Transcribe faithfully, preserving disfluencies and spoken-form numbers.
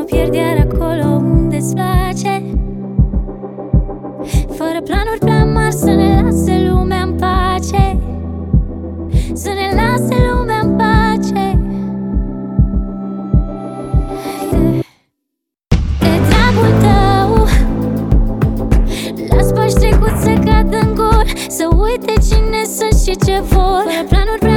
pierd iar acolo unde-ți place. Fără planuri prea mari să ne lase lumea în pace. Să ne lase lumea în pace. De dragul tău, las pași trecut să cadă în gol, să uite cine sunt și ce vor. Fără planuri